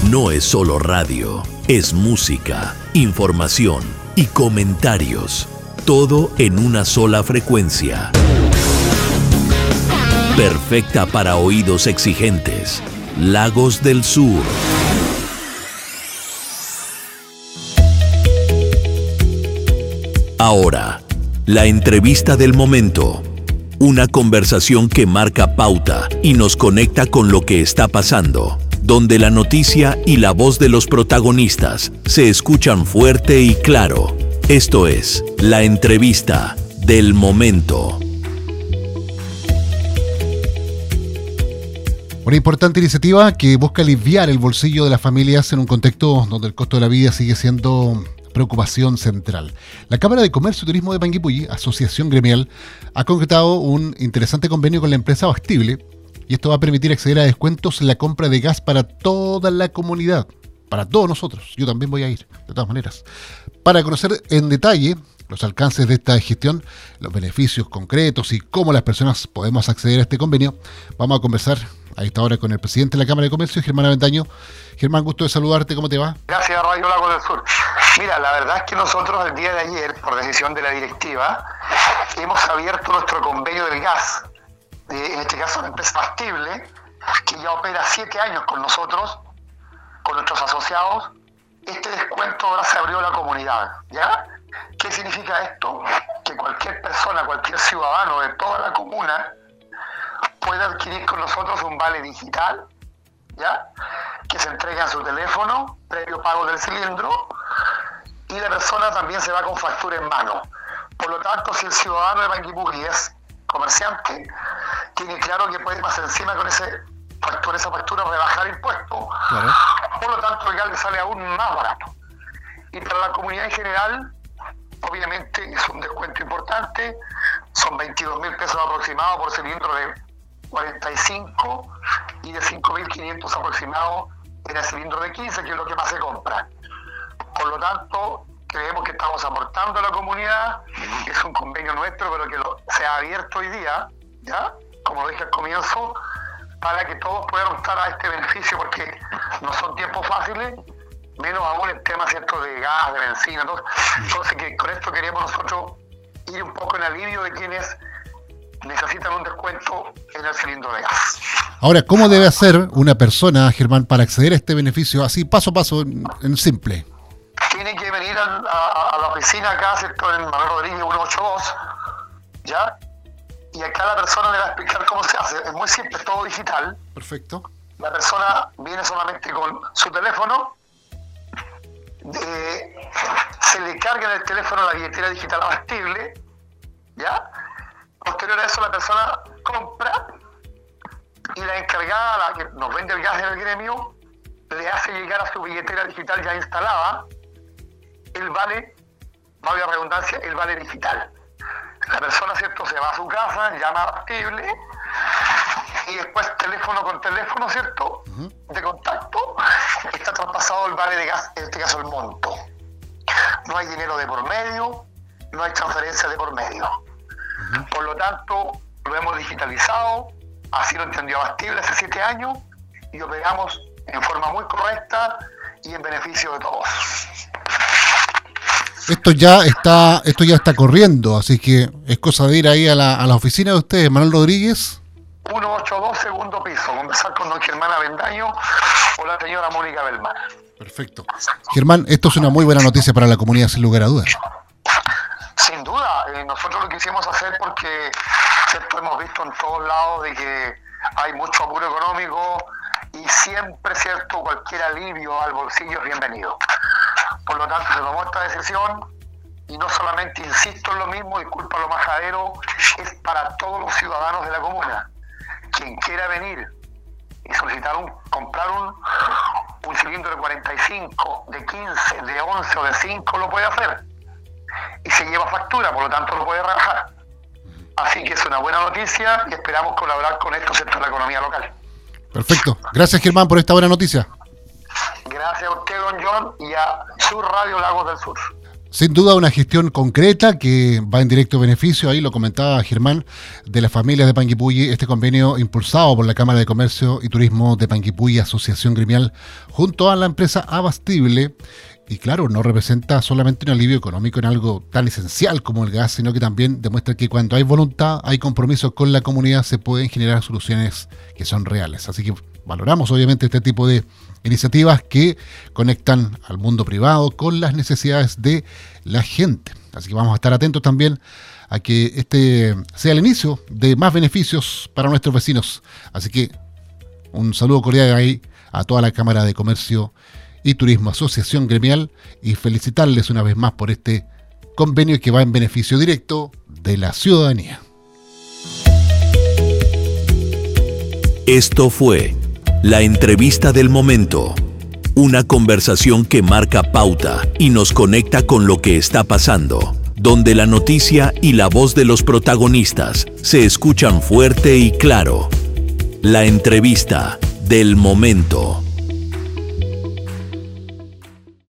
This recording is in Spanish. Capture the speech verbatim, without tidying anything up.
no es solo radio, es música, información y comentarios. Todo en una sola frecuencia. Perfecta para oídos exigentes. Lagos del Sur. Ahora, la entrevista del momento. Una conversación que marca pauta y nos conecta con lo que está pasando, donde la noticia y la voz de los protagonistas se escuchan fuerte y claro. Esto es la entrevista del momento. Una importante iniciativa que busca aliviar el bolsillo de las familias en un contexto donde el costo de la vida sigue siendo preocupación central. La Cámara de Comercio y Turismo de Panguipulli, asociación gremial, ha concretado un interesante convenio con la empresa Abastible, y esto va a permitir acceder a descuentos en la compra de gas para toda la comunidad, para todos nosotros. Yo también voy a ir, de todas maneras. Para conocer en detalle los alcances de esta gestión, los beneficios concretos y cómo las personas podemos acceder a este convenio, vamos a conversar a esta hora con el presidente de la Cámara de Comercio, Germán Avendaño. Germán, gusto de saludarte, ¿cómo te va? Gracias, Radio Lagos del Sur. Mira, la verdad es que nosotros el día de ayer, por decisión de la directiva, hemos abierto nuestro convenio del gas, de, en este caso la empresa Abastible, que ya opera siete años con nosotros, con nuestros asociados. Este descuento ahora se abrió a la comunidad, ¿ya? ¿Qué significa esto? Que cualquier persona, cualquier ciudadano de toda la comuna puede adquirir con nosotros un vale digital, ¿ya? Que se entrega en su teléfono, previo pago del cilindro, y la persona también se va con factura en mano. Por lo tanto, si el ciudadano de Panguipulli es comerciante, tiene claro que puede ir más encima con ese factura, esa factura, rebajar impuestos. Claro. Por lo tanto, el gas le sale aún más barato. Y para la comunidad en general, obviamente es un descuento importante, son veintidós mil pesos aproximados por cilindro de cuarenta y cinco y de cinco mil quinientos aproximados en el cilindro de quince, que es lo que más se compra. Por lo tanto, creemos que estamos aportando a la comunidad, es un convenio nuestro, pero que lo, se ha abierto hoy día, ¿ya? Como lo dije al comienzo, para que todos puedan optar a este beneficio, porque no son tiempos fáciles, menos aún el tema, ¿cierto?, de gas, de benzina. Entonces, entonces que con esto queremos nosotros ir un poco en alivio de quienes necesitan un descuento en el cilindro de gas. Ahora, ¿cómo debe hacer una persona, Germán, para acceder a este beneficio así paso a paso, en, en simple? Tiene que venir a, a, a la oficina acá, ¿cierto?, en Manuel Rodríguez ciento ochenta y dos, ¿ya? Y acá la persona le va a explicar cómo se hace. Es muy simple, es todo digital. Perfecto. La persona viene solamente con su teléfono, eh, se le carga en el teléfono la billetera digital Abastible, ¿ya? Posterior a eso la persona compra y la encargada, la que nos vende el gas en el gremio, le hace llegar a su billetera digital ya instalada el vale, valga la redundancia, el vale digital. La persona, ¿cierto?, se va a su casa, llama a Abastible y después teléfono con teléfono, ¿cierto?, uh-huh, de contacto, está traspasado el vale de gas, en este caso el monto. No hay dinero de por medio, no hay transferencia de por medio. Uh-huh. Por lo tanto, lo hemos digitalizado, así lo entendió Abastible hace siete años, y operamos en forma muy correcta y en beneficio de todos. Esto ya está, esto ya está corriendo, así que es cosa de ir ahí a la, a la oficina de ustedes, Manuel Rodríguez. ciento ochenta y dos, segundo piso, conversar con don Germán Avendaño o la señora Mónica Belmar. Perfecto. Germán, esto es una muy buena noticia para la comunidad, sin lugar a dudas. Sin duda, eh, nosotros lo quisimos hacer porque, ¿cierto?, hemos visto en todos lados de que hay mucho apuro económico y siempre, ¿cierto?, cualquier alivio al bolsillo es bienvenido. Por lo tanto, se tomó esta decisión y no solamente, insisto en lo mismo, disculpa lo majadero, es para todos los ciudadanos de la comuna. Quien quiera venir y solicitar un, comprar un, un cilindro de cuarenta y cinco, de quince, de once o de cinco lo puede hacer. Y se lleva factura, por lo tanto lo puede rebajar. Así que es una buena noticia y esperamos colaborar con esto, ¿cierto?, en la economía local. Perfecto. Gracias, Germán, por esta buena noticia. Gracias a usted, don John, y a Sur Radio Lagos del Sur. Sin duda una gestión concreta que va en directo beneficio, ahí lo comentaba Germán, de las familias de Panguipulli, este convenio impulsado por la Cámara de Comercio y Turismo de Panguipulli, Asociación Gremial, junto a la empresa Abastible. Y claro, no representa solamente un alivio económico en algo tan esencial como el gas, sino que también demuestra que cuando hay voluntad, hay compromiso con la comunidad, se pueden generar soluciones que son reales. Así que valoramos obviamente este tipo de iniciativas que conectan al mundo privado con las necesidades de la gente. Así que vamos a estar atentos también a que este sea el inicio de más beneficios para nuestros vecinos. Así que un saludo cordial ahí a toda la Cámara de Comercio y Turismo, Asociación Gremial, y felicitarles una vez más por este convenio que va en beneficio directo de la ciudadanía. Esto fue la entrevista del momento, una conversación que marca pauta y nos conecta con lo que está pasando, donde la noticia y la voz de los protagonistas se escuchan fuerte y claro. La entrevista del momento.